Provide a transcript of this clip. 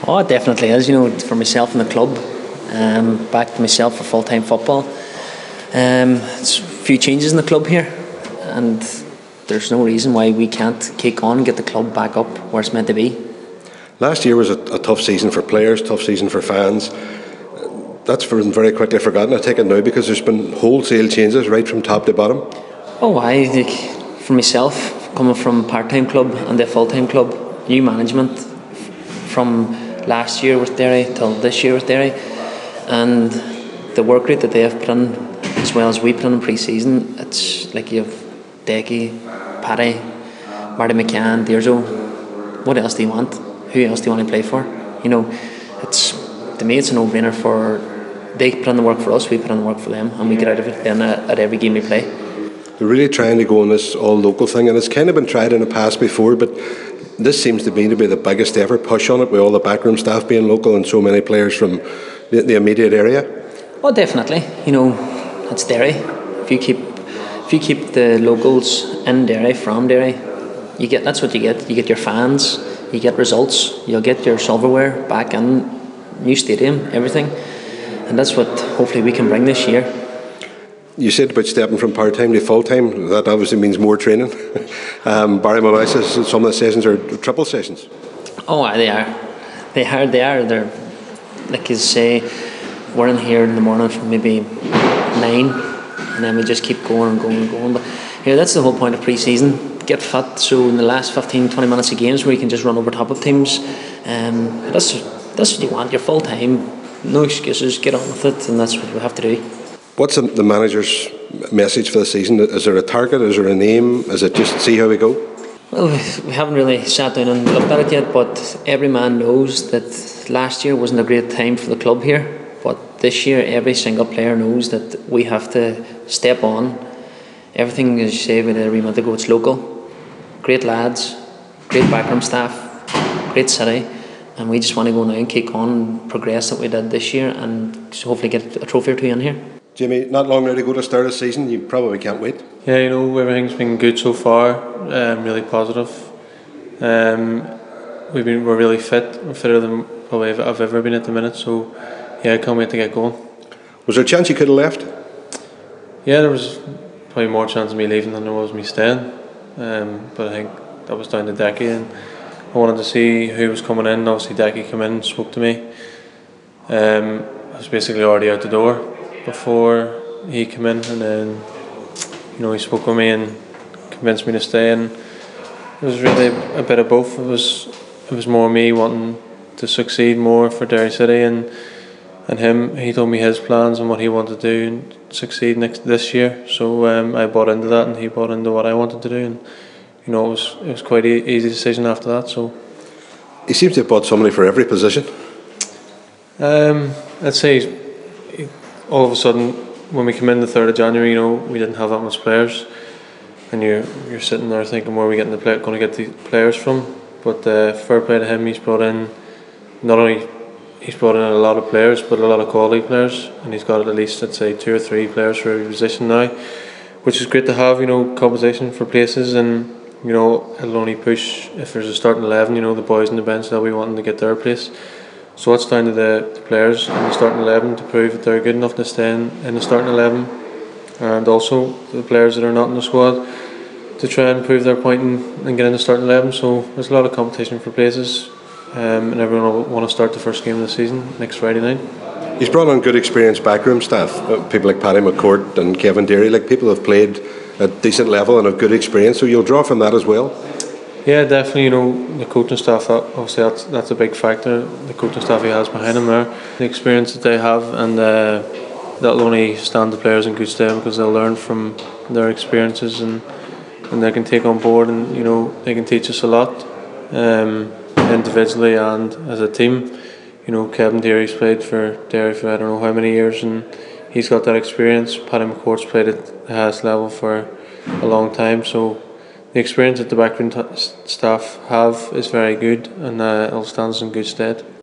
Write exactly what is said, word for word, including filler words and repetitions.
Oh, it definitely is. You know, for myself and the club, um, back to myself for full-time football. Um, it's a few changes in the club here, and there's no reason why we can't kick on and get the club back up where it's meant to be. Last year was a, a tough season for players, tough season for fans. That's been very quickly forgotten, I take it now, because there's been wholesale changes right from top to bottom. Oh, I think for myself, coming from a part-time club and a full-time club, new management from last year with Derry till this year with Derry, and the work rate that they have put in, as well as we put in in pre-season, it's like you have Decky, Paddy, Marty McCann, Dearzo. What else do you want? Who else do you want to play for? You know, it's to me it's a no-brainer. For they put in the work for us, we put in the work for them, and we get out of it then at, at every game we play. They're really trying to go on this all-local thing, and it's kind of been tried in the past before, but this seems to be to be the biggest ever push on it, with all the backroom staff being local and so many players from the, the immediate area. Oh, definitely. You know, it's Derry. If you keep if you keep the locals in Derry, from Derry, you get that's what you get. You get your fans, you get results, you'll get your silverware back in, new stadium, everything, and that's what hopefully we can bring this year. You said about stepping from part-time to full-time. That obviously means more training. um, Barry Malloy says some of the sessions are triple sessions. Oh, they are. They are. They are. They're like you say. We're in here in the morning from maybe nine, and then we just keep going and going and going. But here, that's the whole point of pre-season. Get fit. So in the last fifteen, twenty minutes of games, where you can just run over top of teams. Um, that's that's what you want. You're full-time. No excuses. Get on with it, and that's what we have to do. What's the, the manager's message for the season? Is there a target? Is there a name? Is it just see how we go? Well, we haven't really sat down and looked at it yet, but every man knows that last year wasn't a great time for the club here. But this year, every single player knows that we have to step on. Everything, as you say, with a remit ago, it's local. Great lads, great backroom staff, great city, and we just want to go now and kick on and progress that we did this year, and hopefully get a trophy or two in here. Jimmy, not long now to go to start the season. You probably can't wait. Yeah, you know, everything's been good so far. Um, really positive. Um, we've been we're really fit. We're fitter than probably I've ever been at the minute. So yeah, I can't wait to get going. Was there a chance you could have left? Yeah, there was probably more chance of me leaving than there was me staying. Um, but I think that was down to Decky, and I wanted to see who was coming in. Obviously, Decky came in and spoke to me. Um, I was basically already out the door before he came in, and then you know he spoke with me and convinced me to stay. And it was really a bit of both. It was it was more me wanting to succeed more for Derry City, and and him. He told me his plans and what he wanted to do and succeed next this year. So um, I bought into that, and he bought into what I wanted to do. And you know it was it was quite an easy decision after that. So he seems to have bought somebody for every position. Um, I'd say. He's, all of a sudden, when we came in the third of January, you know, we didn't have that much players, and you're you're sitting there thinking, where are we getting the play, going to get the players from? But uh, fair play to him, he's brought in not only he's brought in a lot of players, but a lot of quality players, and he's got at least, I'd say, two or three players for every position now, which is great to have. You know, competition for places, and you know, it'll only push if there's a starting eleven. You know, the boys on the bench, they'll be wanting to get their place. So it's down to the, the players in the starting eleven to prove that they're good enough to stay in, in the starting eleven, and also the players that are not in the squad to try and prove their point and, and get in the starting eleven. So there's a lot of competition for places, um, and everyone will want to start the first game of the season next Friday night. He's brought on good experienced backroom staff, people like Paddy McCourt and Kevin Deary, like people who've played at decent level and have good experience, so you'll draw from that as well. Yeah, definitely. You know, the coaching staff, obviously that's that's a big factor. The coaching staff he has behind him there, the experience that they have, and uh, that'll only stand the players in good stead because they'll learn from their experiences, and and they can take on board, and you know they can teach us a lot, um, individually and as a team. You know, Kevin Deary's played for Derry for I don't know how many years, and he's got that experience. Paddy McCourt's played at the highest level for a long time, so the experience that the backroom t- staff have is very good, and uh, it'll stand us in good stead.